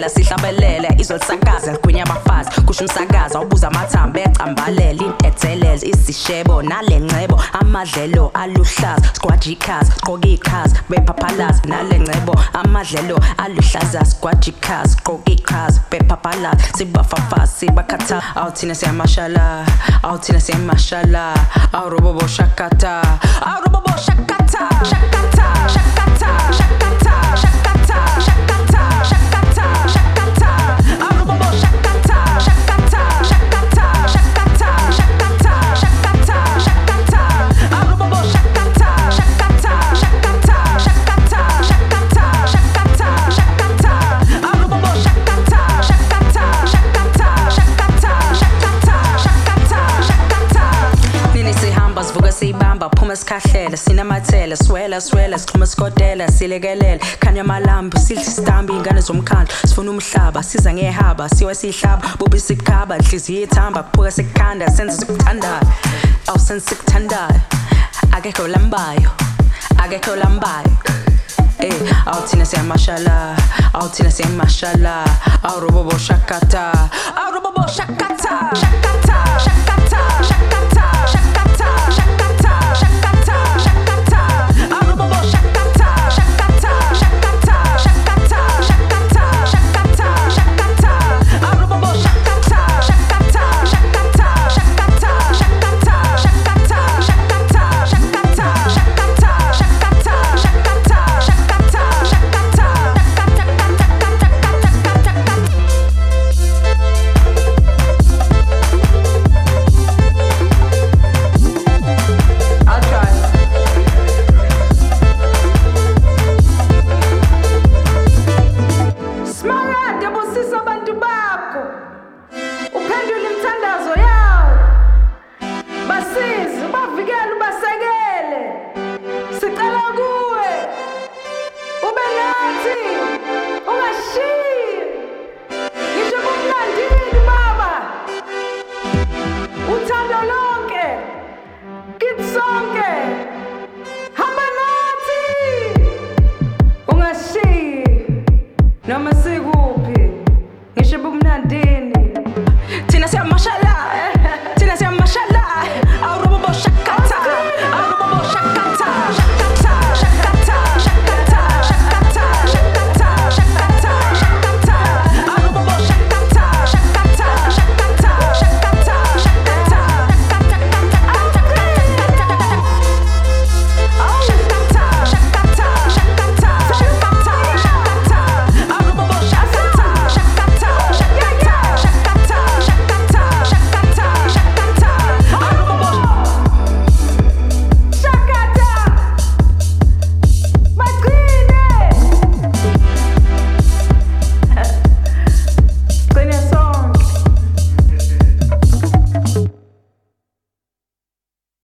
sicela sihlabelele izolisakaza ligwinya abafazi kusho umsakaza ubuza amathambo ecambalele intetheleze izishebo nalencebo amadlelo aluhlaza sigwaja ikhazi sigqoka ikhazi bephaphalazi nalencebo amadlelo aluhlaza sigwaja ikhazi sigqoka ikhazi bephaphalazi sibafafazi sibakhatha awuthina siyamashala awuthina siyamashala awurobobo shakata awurobobo shakata shakata shakata shakata shakata shakata shakata shakata awurobobo shakata shakata shakata shakata shakata shakata shakata awurobobo shakata shakata shakata shakata shakata shakata shakata awurobobo shakata shakata shakata shakata shakata shakata nini sihamba sivuka siyibamba phuma sikhahlela sinamathela swela sixhuma sikodela silekelela khanya malambu sidla isitambi ingane zomkhandla sifuna umhlaba siza ngehaba siwa sihlaba bubi sikhaba inhliziyo ithamba kuphuka sekukhanda senze sikuthandayo awusenze sikuthandayo akekho lambayo awuthina siyamashala awuthina siyamashala awurobobo shakata awurobobo shakata shakata shakata shakata shakata shakata shakata shakata awurobobo shakata shakata shakata shakata shakata shakata shakata awurobobo shakata shakata shakata shakata shakata shakata shakata shakata shakata shakata I'll try. Smaragde busisa abantu bakho uphendule imithandazo yawo basize ubavikele ubasekele sicela kuwe ube nathi ungashiyi ngisho kumnandini baba uthando lonke kithi sonke hamba nathi ungashiyi noma sikuphi ngisho kumnandini